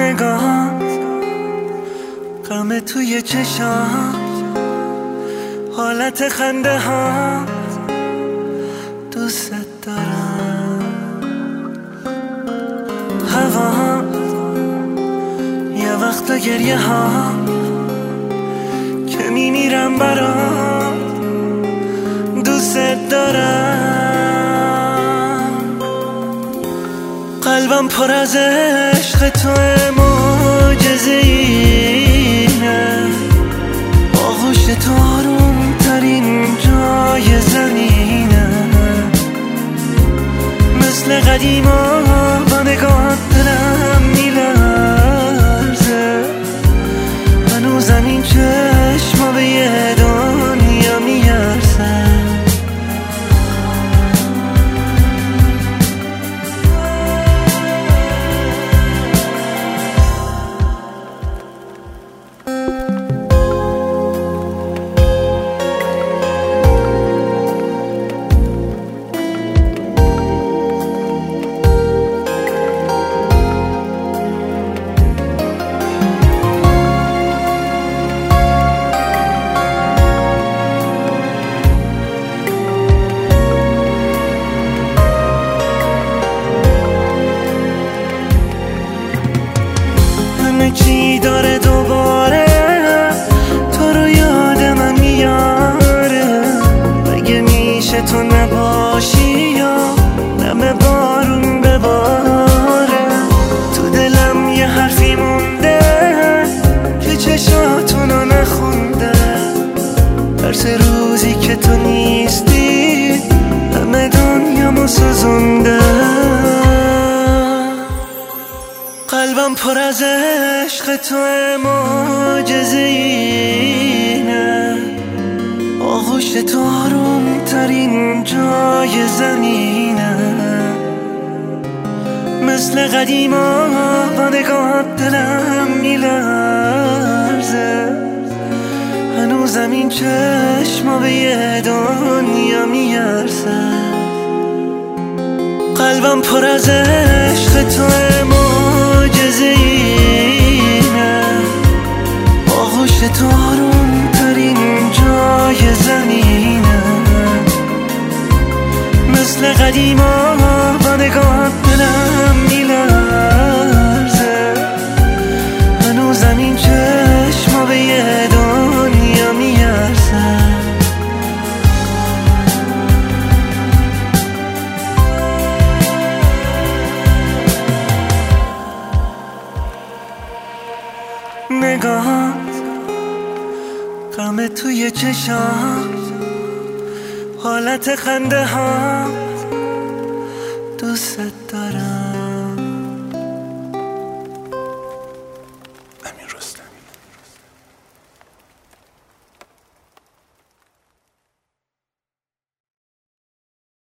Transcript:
نگاهات، غم توی چشات، حالت خنده هات، دوست دارم. هوا یه وقتا گریه ها که میمیرم برات، دوست دارم. قلبم پر از عشق توه، معجزه‌ایه، آغوش تو آروم ترین جای زمینه. مثل قدیما با نگاهت دلم میلرزه، هنوزم این چشما به یه دنیا میارزه. چی داره دوباره تو رو یاد من میاره، مگه میشه تو نباشی یا دم بارون بباره. تو دلم یه حرفی مونده که چشاتونو نخونده، درس روزی که تو نیستی همه دنیامو سوزونده. قلبم پر از عشق توه، معجزه‌ایه، آغوش تو آروم ترین جای زمینه. مثل قدیما با نگاهت دلم میلرزه، هنوزم این چشما به یه دنیا میارزه. قلبم پر از عشق توه، معجزه‌ایه، آغوش تو آروم ترین جای زمینه. مثل قدیما با نگاهت دلم میلرزه، هنوزم این چشما به یه دنیا میارزه. نگاهات، غم توی چشات، حالت خنده هات، دوست دارم. امیر رستمی.